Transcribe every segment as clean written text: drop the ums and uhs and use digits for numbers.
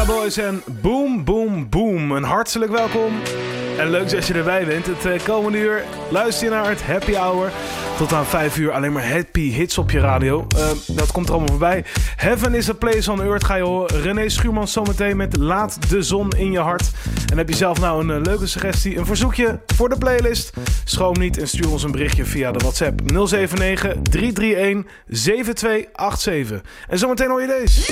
Boys en Boom Boom Boom. Een hartelijk welkom en leuk dat je erbij bent. Het komende uur luister je naar het Happy Hour. Tot aan 5 uur alleen maar happy hits op je radio. Dat komt er allemaal voorbij. Heaven is a place on earth ga je horen. René Schuurmans zometeen met Laat de zon in je hart. En heb je zelf nou een leuke suggestie, een verzoekje voor de playlist? Schroom niet en stuur ons een berichtje via de WhatsApp 079 331 7287. En zometeen hoor je deze.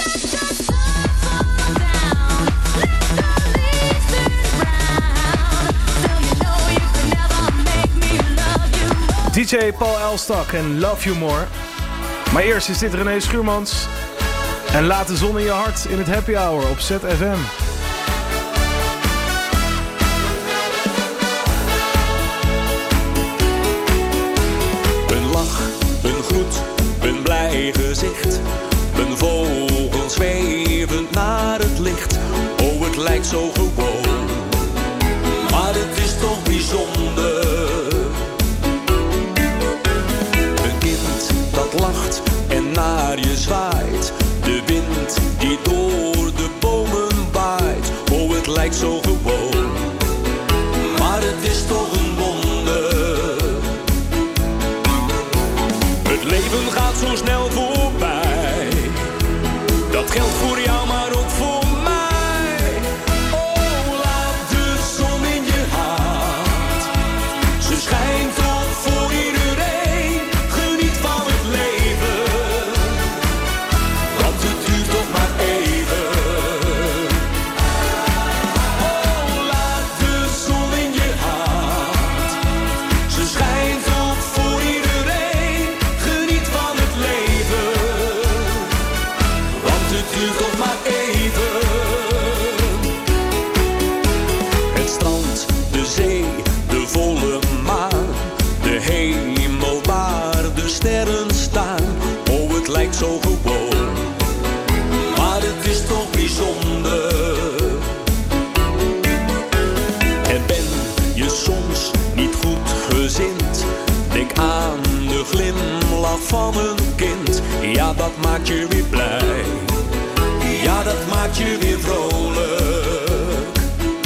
DJ Paul Elstak en Love You More. Maar eerst is dit René Schuurmans. En Laat de zon in je hart in het Happy Hour op ZFM. Een lach, een groet, een blij gezicht. Een vogel zwevend naar het licht. Oh, het lijkt zo gewoon. Maar het is toch bijzonder. Dat lacht en naar je zwaait. De wind die door de bomen waait. Oh, het lijkt zo gewoon. Maar het is toch een wonder. Het leven gaat zo snel voorbij. Dat geldt voor jou, maar ook voor mij. Oh, laat de zon in je hart. Ze schijnt toch voor iedereen. Zo gewoon, maar het is toch bijzonder. En ben je soms niet goed gezind? Denk aan de glimlach van een kind. Ja, dat maakt je weer blij. Ja, dat maakt je weer vrolijk.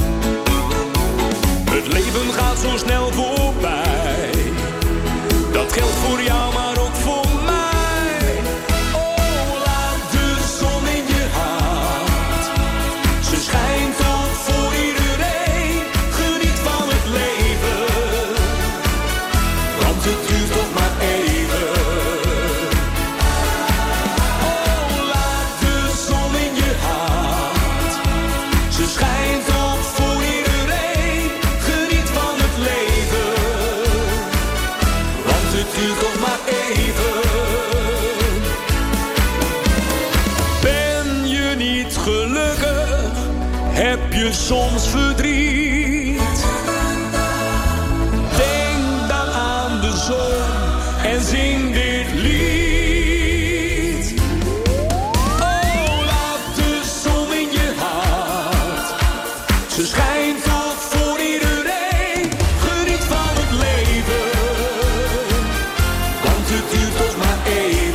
Het leven gaat zo snel voorbij. Dat geldt voor jou, maar ook voor mij. Heb je soms verdriet? Denk dan aan de zon en zing dit lied. Oh, laat de zon in je hart. Ze schijnt toch voor iedereen. Geniet van het leven, want het duurt toch maar even.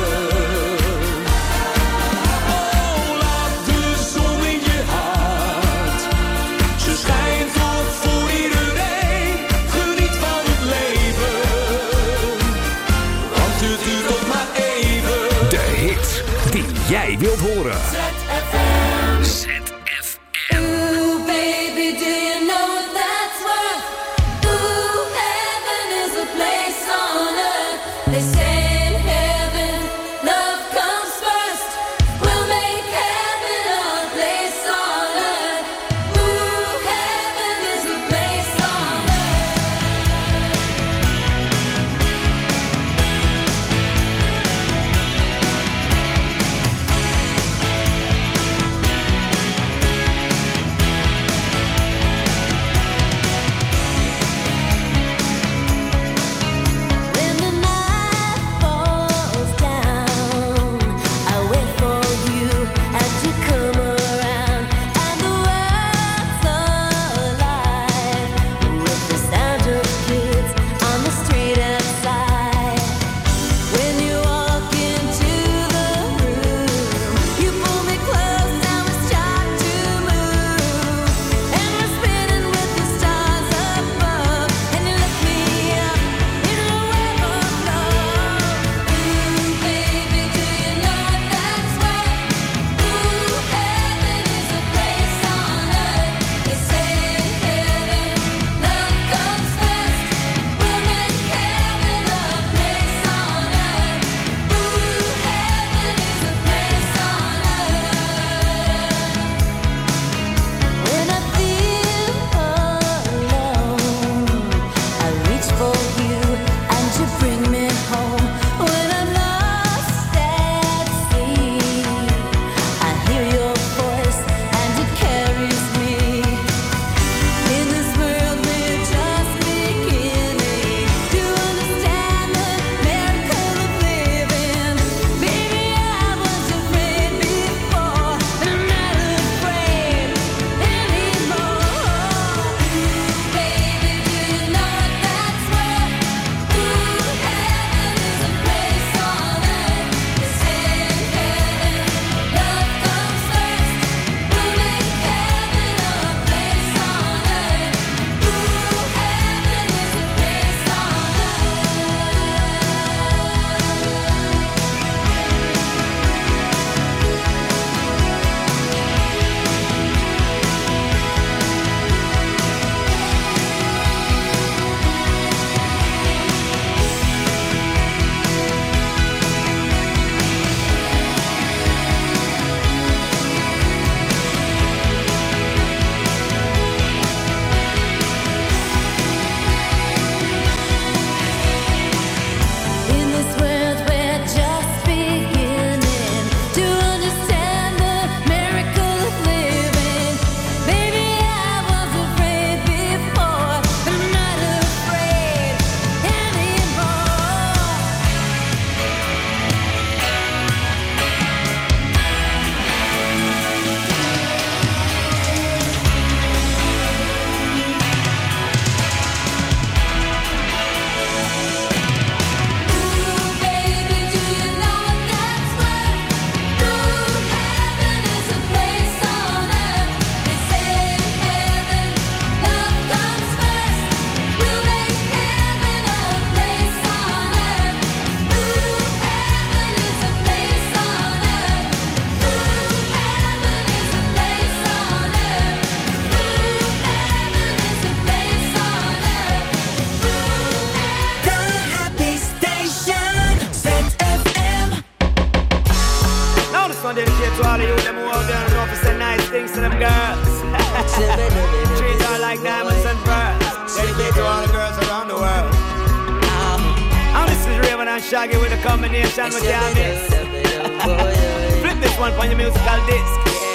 Jij wilt horen. Ooh, baby, do you know what that's worth? Ooh, heaven is a place on earth. They say in heaven, love comes first. We'll make heaven a place on earth. Ooh, heaven is a place on earth. to all of you, them who out there and know to say nice things to them girls. Treat her like diamonds and pearls. Dedicate to all the girls around the world. And this is Raven and Shaggy with a combination with your miss. Flip this one on your musical disc.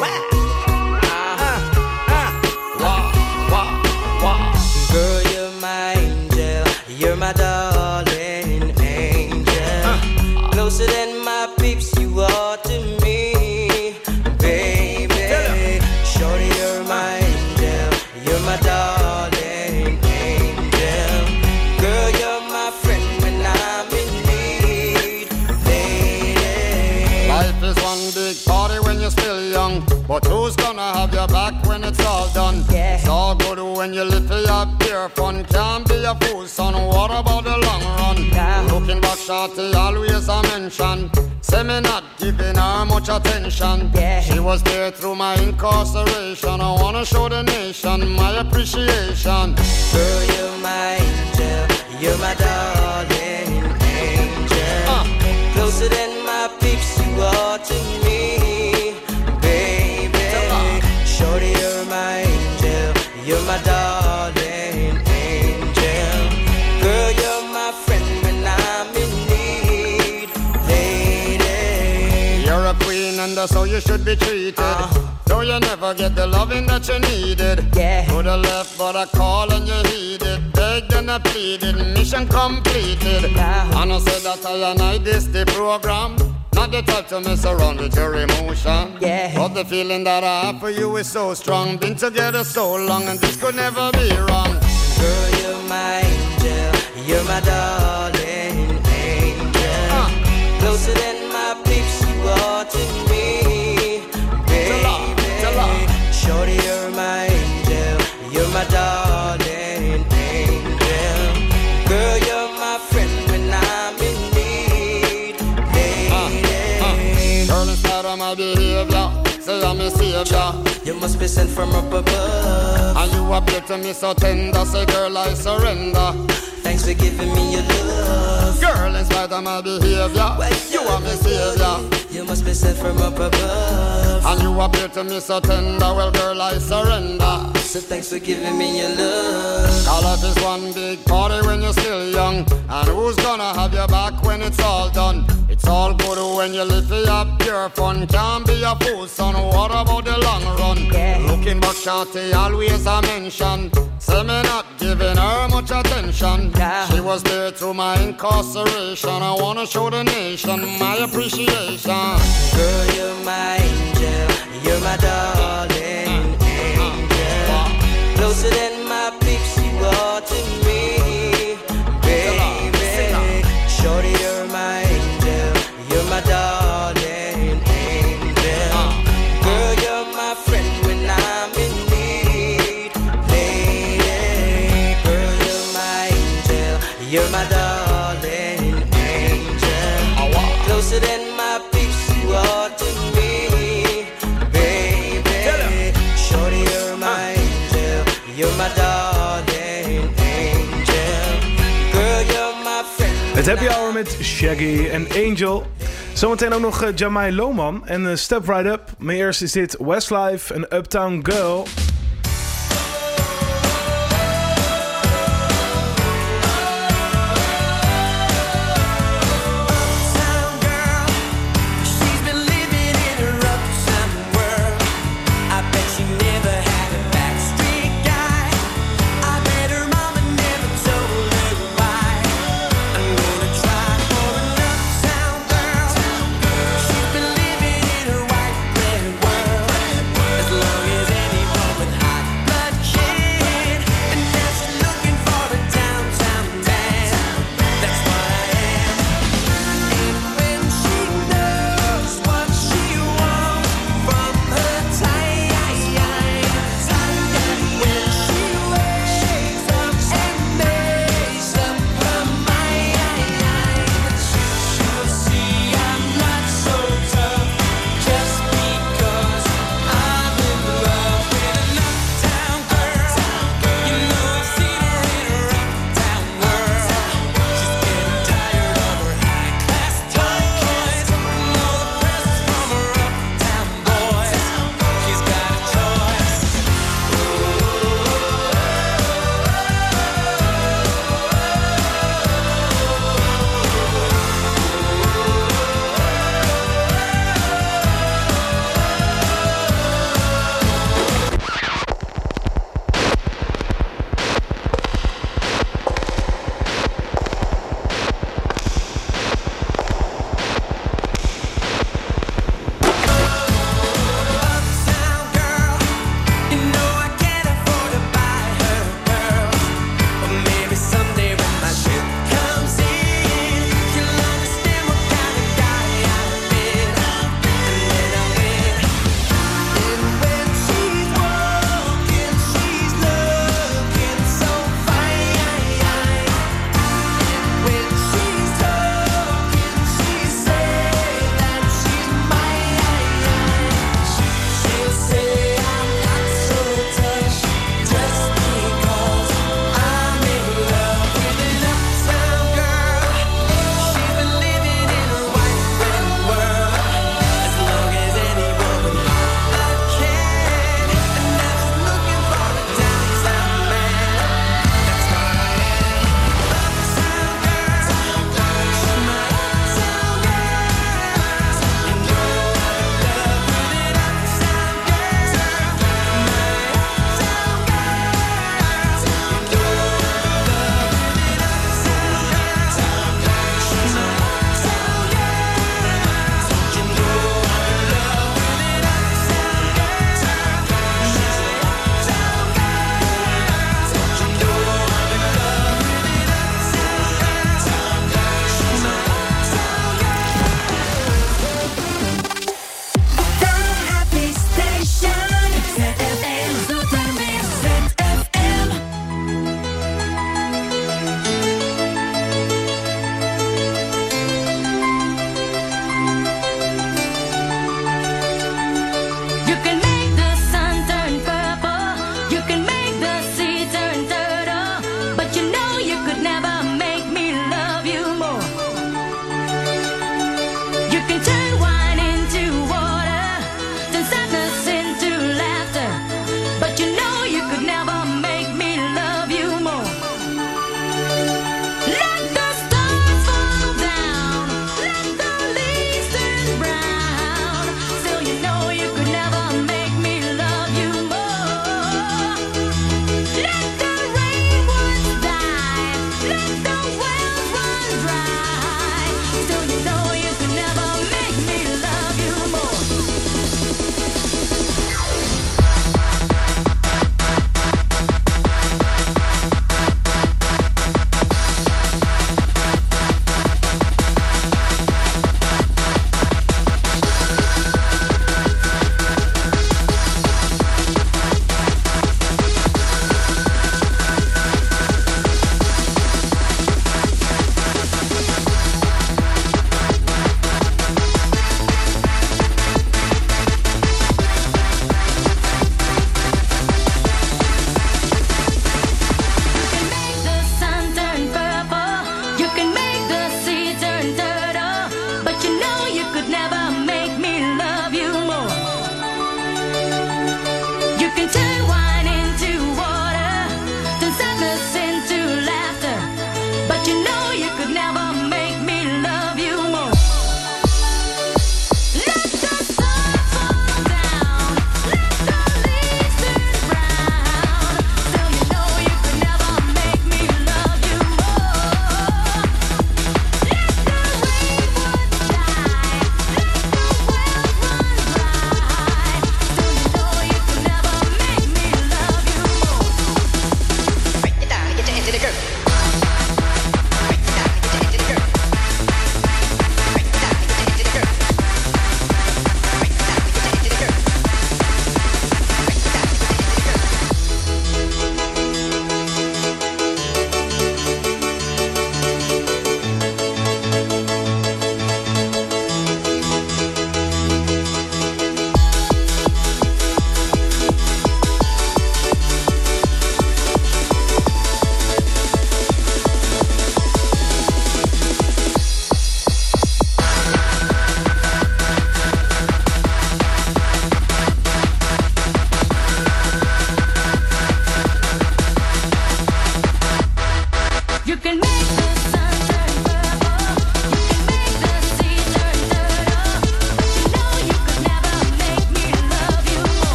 Girl, you're my angel, you're my darling angel. Closer than my peeps, you are to me, baby. Shorty, you're my angel, you're my darling angel. Girl, you're my friend when I'm in need, lady. Life is one big party when you're still young, but who's gonna have your back when it's all done? Yeah. It's all good when you live for your pure fun. Can't be a fool, son. What about the long run? Yeah. Looking back, shorty, always a mention. Say me not giving her much attention. Yeah. She was there through my incarceration. I wanna show the nation my appreciation. Girl, you're my angel, you're my darling angel. Closer than my peeps, you are to me, baby. Shorty, you're my angel, you're my darling angel. Girl, you're my friend when I'm in need, lady. You're a queen and that's how you should be treated. Though you never get the loving that you needed. Yeah. Could have left but I called and you heeded. Begged and I pleaded, mission completed. And I said that I and I this the program. Not the type to mess around with your emotion. Yeah. But the feeling that I have for you is so strong. Been together so long and this could never be wrong. Girl, you're my angel, you're my darling angel. Closer than my peeps, you are to me, baby. Shorty, you're my angel, you're my darling angel. Girl, you're my friend when I'm in need, lady. Girl, in spite of my behavior, say I'm a savior. You must be sent from up above. And you appear to me so tender, say girl I surrender. Thanks for giving me your love. Girl, in spite of my behavior, you are my savior. You must be sent from up above. And you appear to me so tender, well girl I surrender. So thanks for giving me your love. Call life is one big party when you're still young. And who's gonna have your back when it's all done? It's all good when you live for your pure fun. Can't be a fool, son. What about the long run? Yeah. Looking back, shorty, always a mention. Say me not giving her much attention. Yeah. She was there through my incarceration. I wanna show the nation my appreciation. Girl, you're my angel, you're my darling angel. Closer than my peeps, you are to me, baby. Shorty, you're my angel, you're my darling angel. Girl, you're my friend when I'm in need, lady. Girl, you're my angel, you're my darling angel. Closer than my peeps, you are to me, baby. Shorty, you're my angel, you're my darling angel. Girl, you're my friend. Het Happy Hour met Shaggy en Angel. Zometeen ook nog Jamai Lohman en Step Right Up. Maar eerst is dit Westlife en Uptown Girl. As long as any woman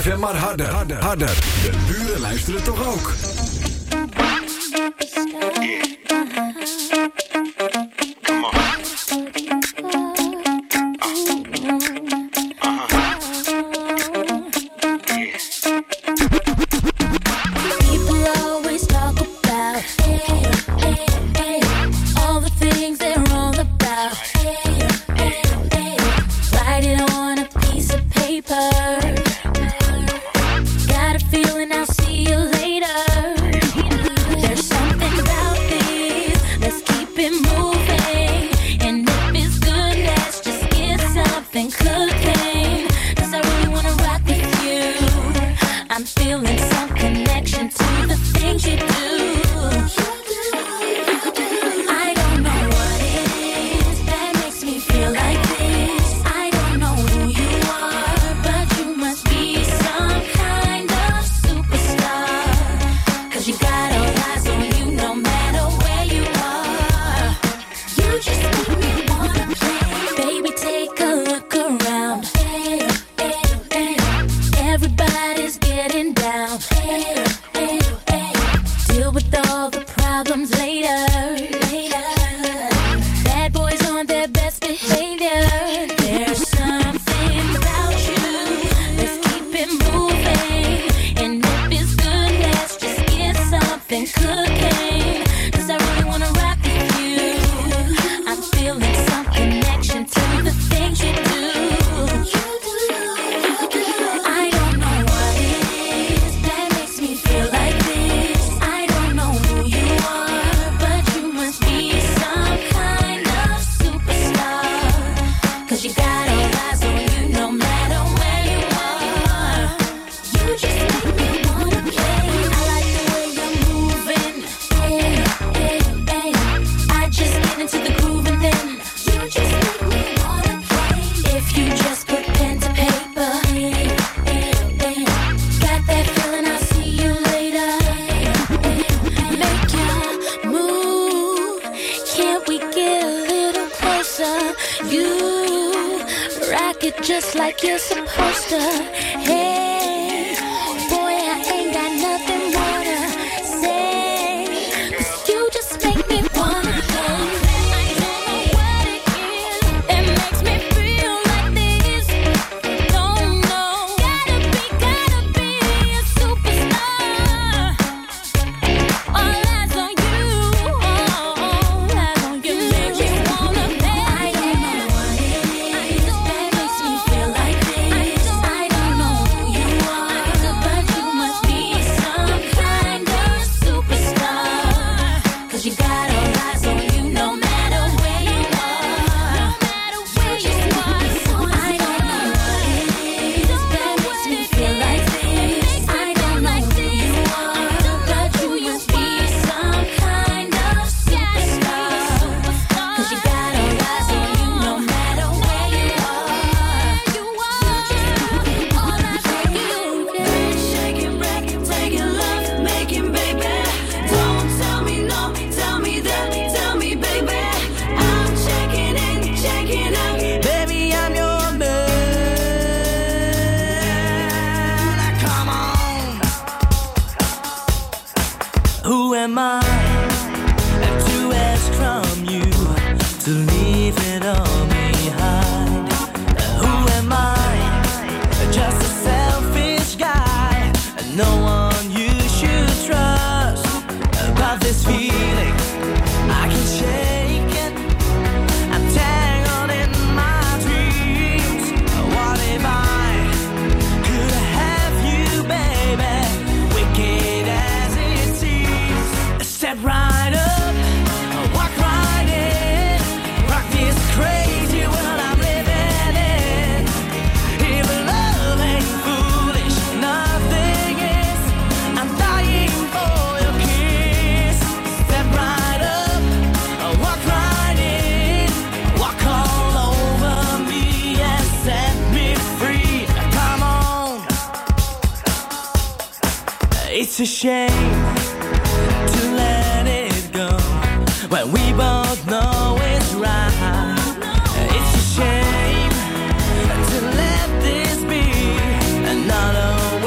FM maar harder. Harder. De buren luisteren toch ook. It's a shame to let it go when we both know it's right. It's a shame to let this be another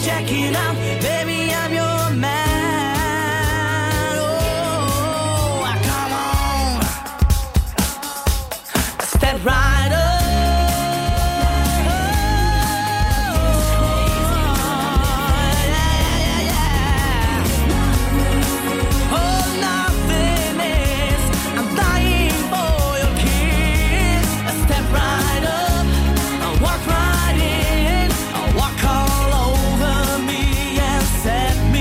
check it out, baby, I'm your man. Oh, come on, step right up. Walk right in, walk all over me and set me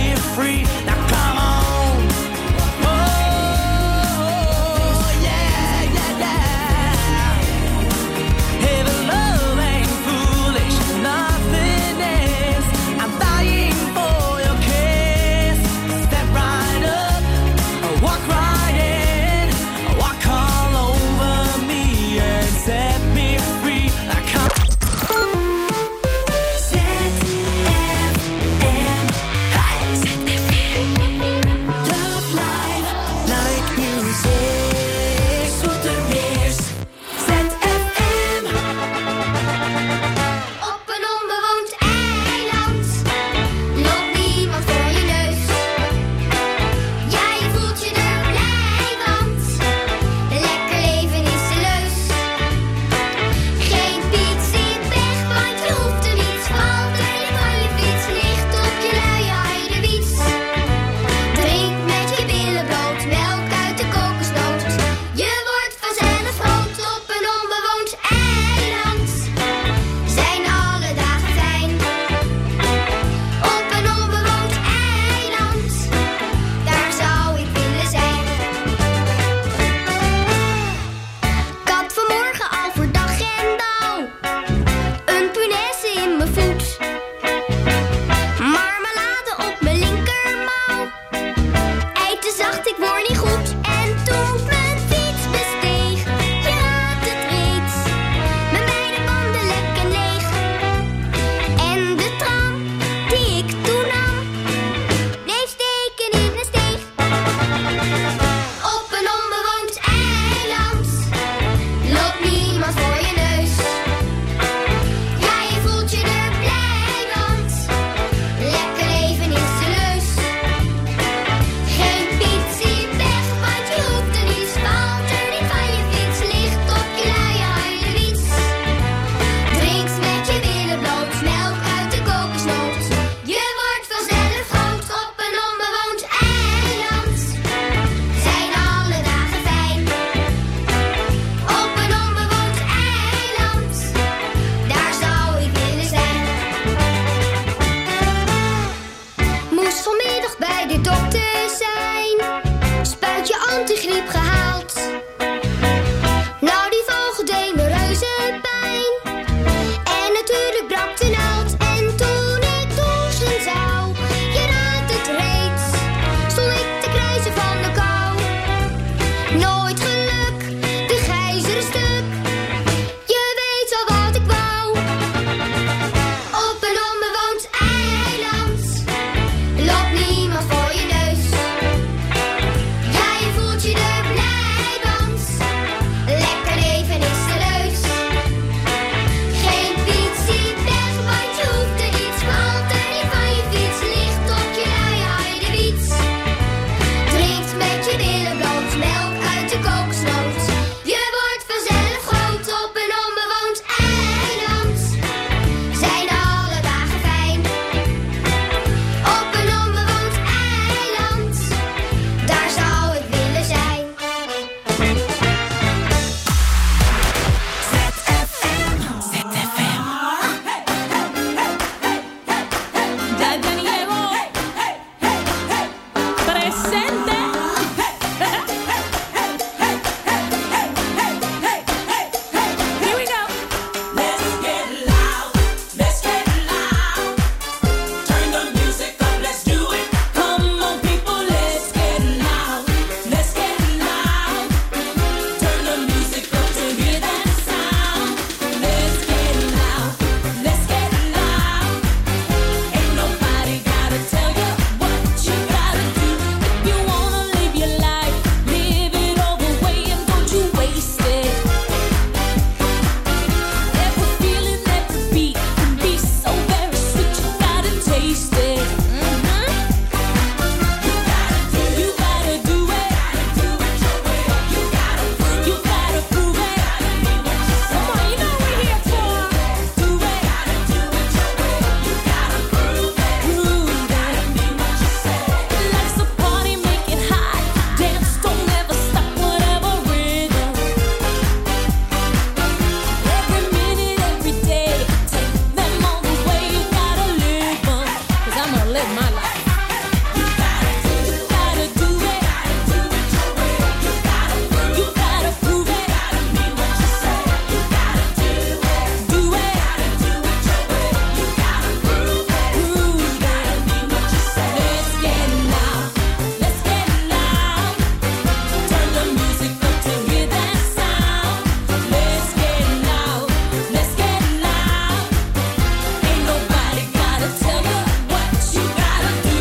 my life. You gotta do it. You gotta prove it. Mean what you say. You gotta do it. Do it. You gotta prove it. Mean what you say. Let's get loud. Let's get loud. Turn the music up to hear that sound. Let's get loud. Let's get loud. Ain't nobody gotta tell you what you gotta do.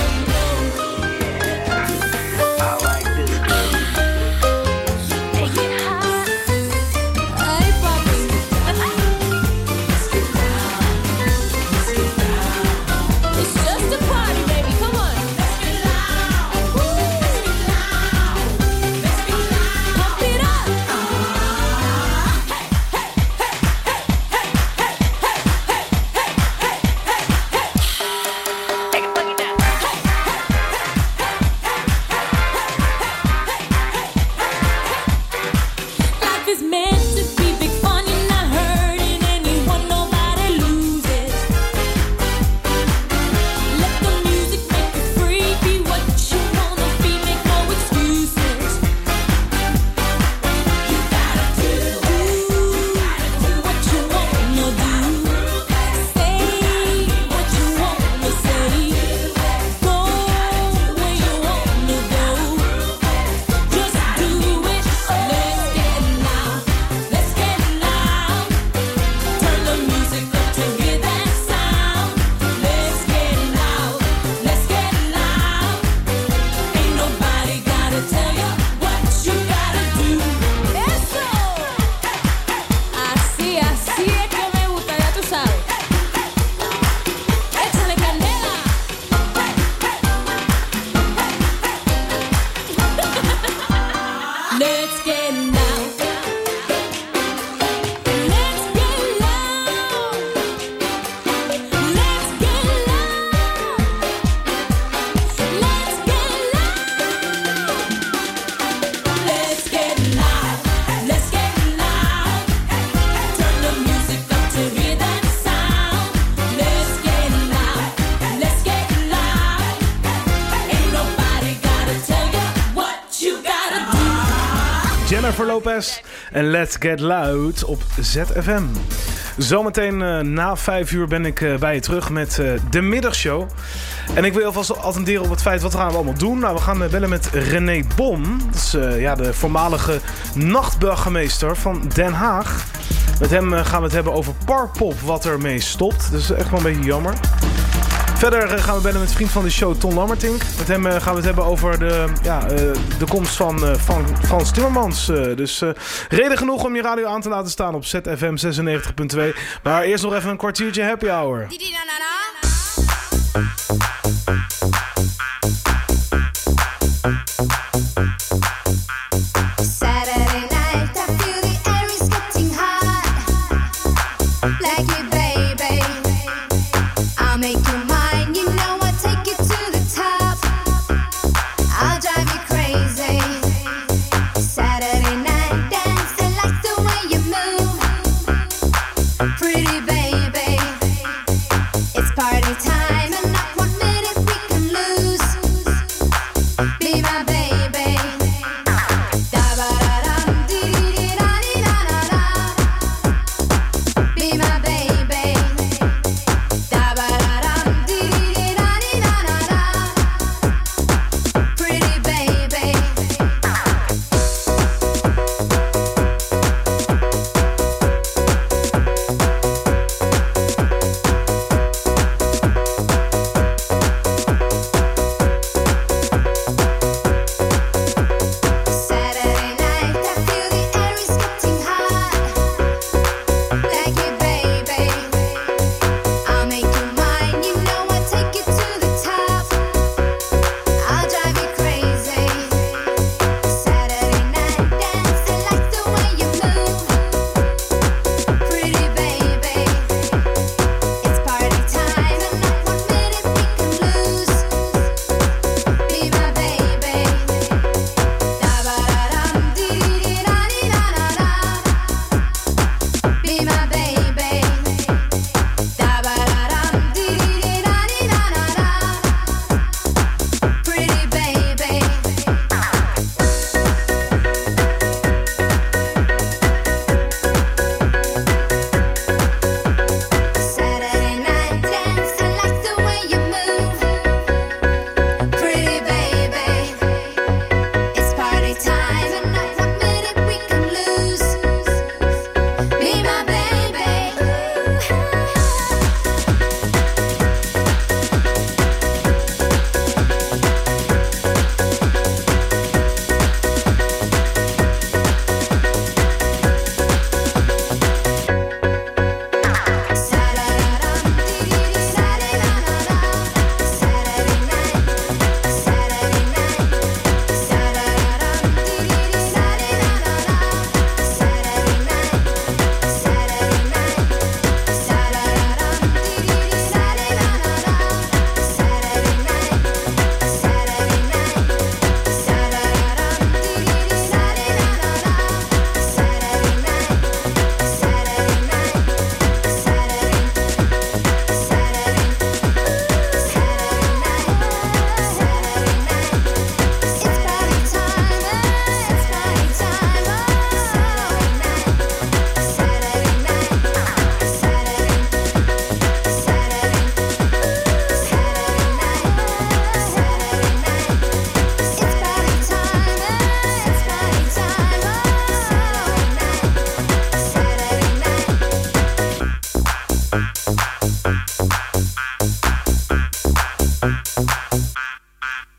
I like this girl. Make it hot. Hey, papi. It's just a party, baby. Come on. Let's get loud. Pump it up. Life is meant to be big fun. You're not hurting anyone. Nobody loses. Let the music make you free. Be what you wanna be. Make no excuses. You gotta do what you wanna do. Say what you wanna say. Go where you wanna go. Just do it. Let's get loud. Let's get loud. Turn the music up to hear that sound. Let's get loud. Let's get loud. Ain't nobody gotta tell you what you gotta do. Eso. Así es que me gusta, ya tú sabes. Échale candela. Let's get loud. Let's get loud. Let's get loud. Let's get loud. Let's get loud. Let's get loud. Turn the music up to hear that sound. Let's get loud. Let's get loud. Ain't nobody gotta tell you what you gotta do. Jennifer Lopez en Let's Get Loud op ZFM. Zometeen na 5 uur ben ik bij je terug met de middagshow. En ik wil alvast attenderen op het feit, wat gaan we allemaal doen? Nou, we gaan bellen met René Bon. Dat is de voormalige nachtburgemeester van Den Haag. Met hem gaan we het hebben over Parkpop, wat ermee stopt. Dat is echt wel een beetje jammer. Verder gaan we bellen met vriend van de show, Ton Lammertink. Met hem gaan we het hebben over de komst van Frans Timmermans. Dus reden genoeg om je radio aan te laten staan op ZFM 96.2. Maar eerst nog even een kwartiertje happy hour. Saturday night, I feel the air is getting hot. Like me, baby, I'll make you mine. You know I'll take you to the top. I'll drive you crazy. Saturday night dance, I like the way you move. Pretty baby, it's party time and not 1 minute we can lose. Be my baby. Be my baby. Pretty baby.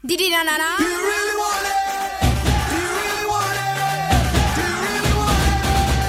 Didi na na na. Do you really want it? Do you really want it? Do you really want it?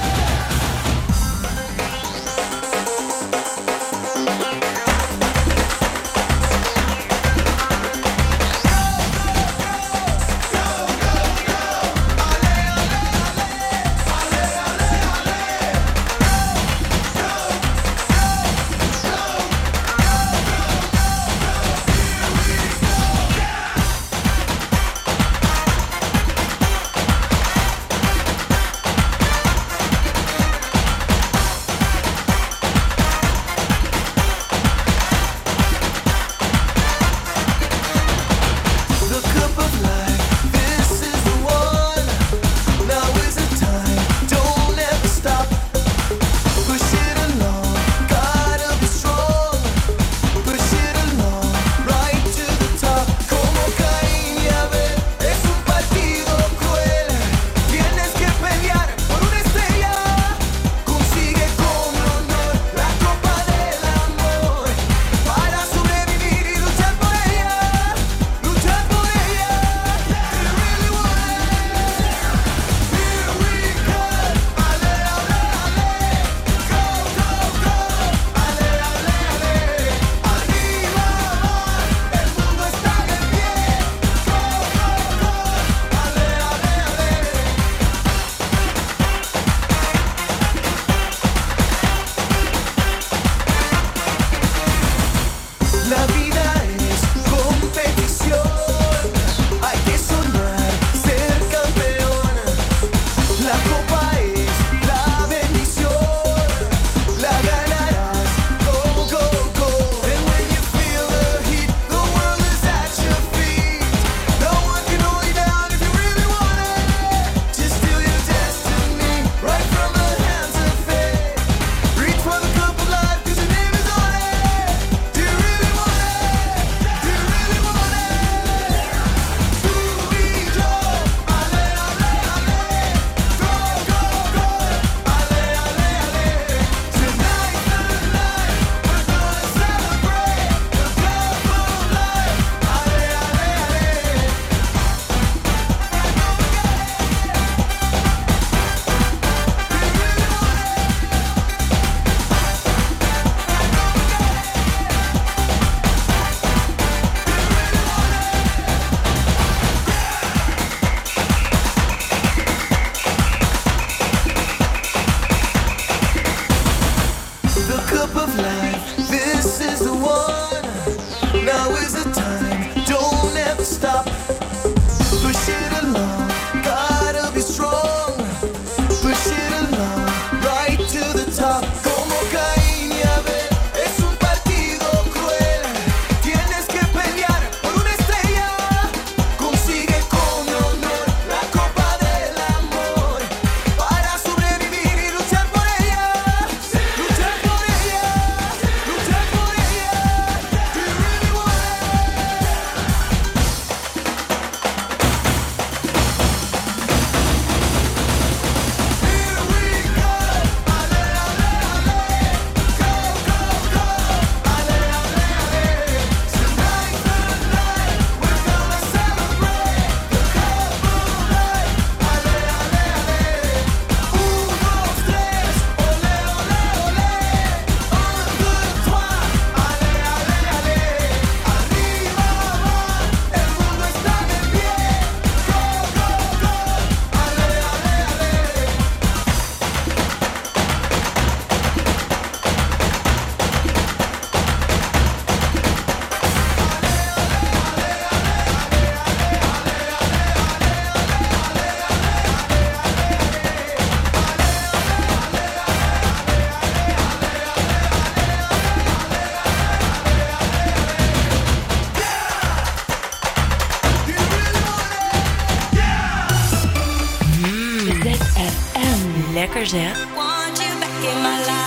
Lekker zeg. Want you back in my life.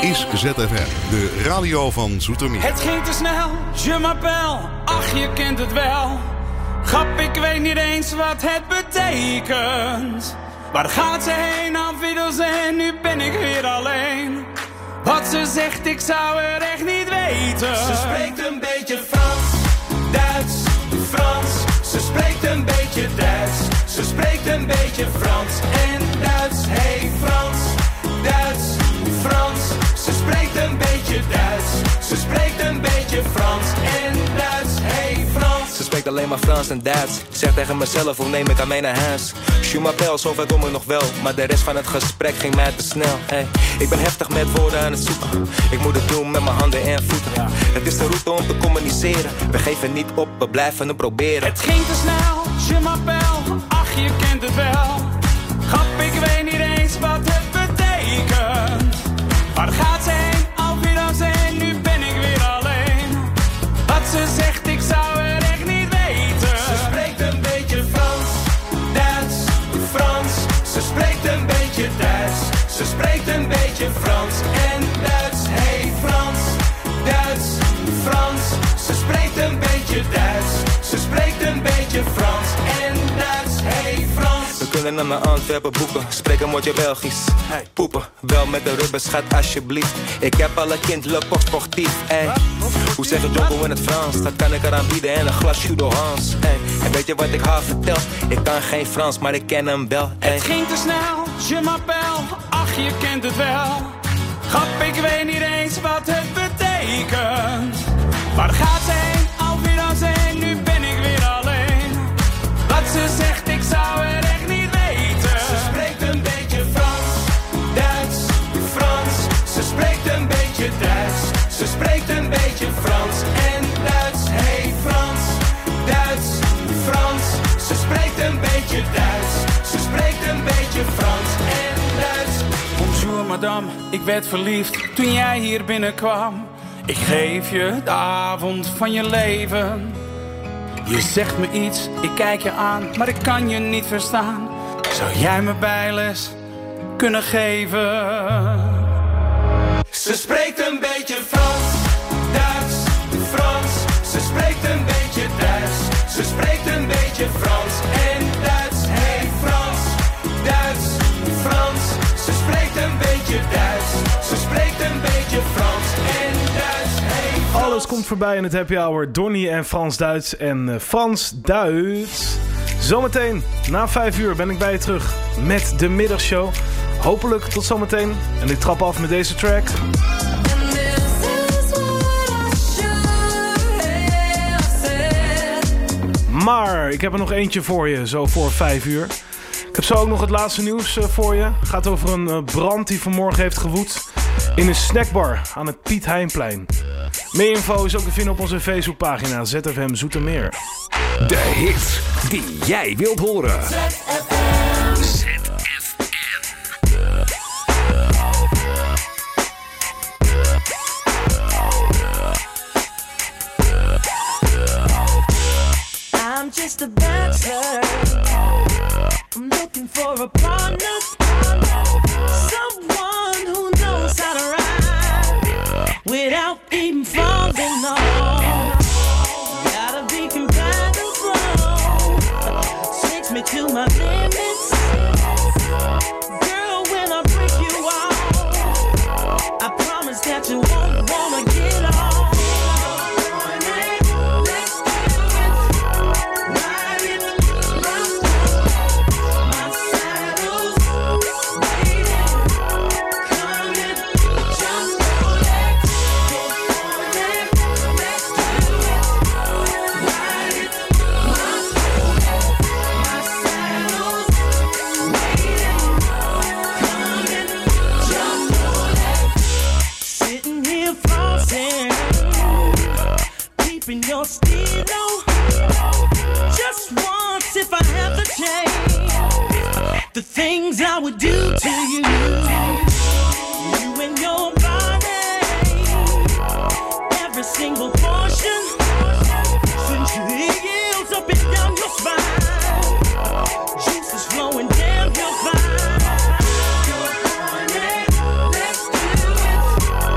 is ZFM, de radio van Zoetermeer. Het ging te snel, je m'appelle, ach je kent het wel. Grap, ik weet niet eens wat het betekent. Waar gaat ze heen, afwiddels en nu ben ik weer alleen. Wat ze zegt, ik zou er echt niet weten. Ze spreekt een beetje Frans, Duits, Frans. Ze spreekt een beetje Duits. Ze spreekt een beetje Frans en Duits. Hey Frans, Duits, Frans. Ze spreekt een beetje Duits. Ze spreekt een beetje Frans en Duits. Hey Frans. Ze spreekt alleen maar Frans en Duits. Zeg tegen mezelf, hoe neem ik haar mee naar huis? Je m'appelle, zover kom ik nog wel. Maar de rest van het gesprek ging mij te snel. Hey, ik ben heftig met woorden aan het zoeken. Ik moet het doen met mijn handen en voeten. Het is de route om te communiceren. We geven niet op, we blijven het proberen. Het ging te snel, je m'appelle, ach je kent het wel. Grap, ik weet niet eens wat het betekent. Waar gaat ze heen, alweer en nu ben ik weer alleen. Wat ze zegt, ik zou er echt niet weten. Ze spreekt een beetje Frans, Duits, Frans. Ze spreekt een beetje Duits. Ze spreekt een beetje Frans en Duits. Hey Frans, Duits, Frans. Ze spreekt een beetje Duits. Ze spreekt een beetje Frans en Duits. Hey Frans. We kunnen naar mijn Antwerpen boeken. Spreek een woordje Belgisch. Hey, poepen, wel met de rubber, schat alsjeblieft. Ik heb alle kind, le pop sportief. Hey. Hoe zeg je Jocko in het Frans? Dat kan ik eraan bieden en een glas Judo Hans. Hey. En weet je wat ik haar vertel? Ik kan geen Frans, maar ik ken hem wel. Hey. Het ging te snel, je m'appelle, ach je kent het wel. Grap, ik weet niet eens wat het betekent. Waar gaat ze heen, alweer en nu ben ik weer alleen. Wat ze zegt, ik zou er echt niet weten. Ze spreekt een beetje Frans, Duits, Frans. Ze spreekt een beetje Duits. Ze spreekt een beetje Frans en Duits. Hey Frans, Duits, Frans. Ze spreekt een beetje Duits. Ze spreekt een beetje Frans en Duits. Bonjour madame, ik werd verliefd toen jij hier binnenkwam. Ik geef je de avond van je leven. Je zegt me iets, ik kijk je aan, maar ik kan je niet verstaan. Zou jij me bijles kunnen geven? Ze spreekt een beetje Frans, Duits, Frans. Ze spreekt een beetje Duits. Ze spreekt een beetje Frans en Duits. Hey Frans, Duits, Frans. Ze spreekt een beetje Duits. Ze spreekt een beetje Frans en Duits. Hey Frans. Alles komt voorbij in het happy hour. Donnie en Frans Duits en Frans Duits. Zometeen, na 5 uur ben ik bij je terug met de middagshow. Hopelijk tot zometeen. En ik trap af met deze track. Maar ik heb er nog eentje voor je, zo voor 5 uur. Ik heb zo ook nog het laatste nieuws voor je. Het gaat over een brand die vanmorgen heeft gewoed in een snackbar aan het Piet Heinplein. Meer info is ook te vinden op onze Facebookpagina ZFM Zoetermeer. De hits die jij wilt horen. I'm just a bachelor. I'm looking for a partner. Someone who knows how to ride without even falling off. Gotta be compatible. Takes me to my limits. Girl, when I break you off, I promise that you won't wanna get off. Your stilo. Just once, if I have to change the things I would do to you. You and your body, every single portion, since your heels up and down your spine, juices flowing down your spine. Let's do it.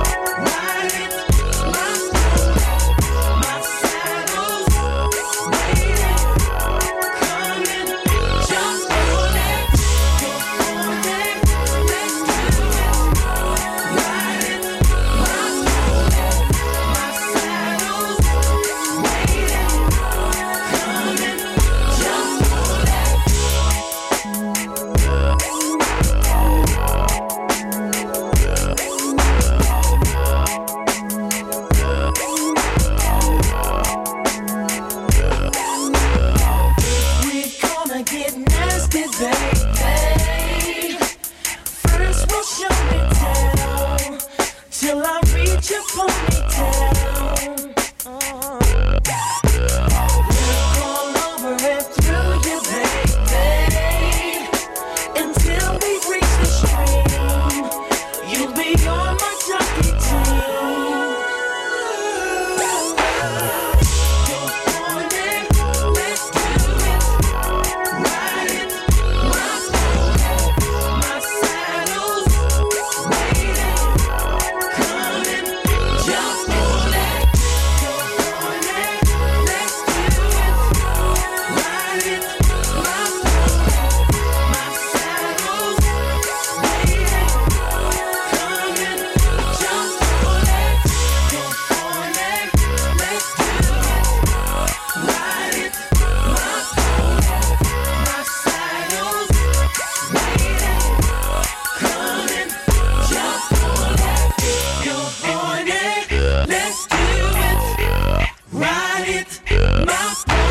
stay.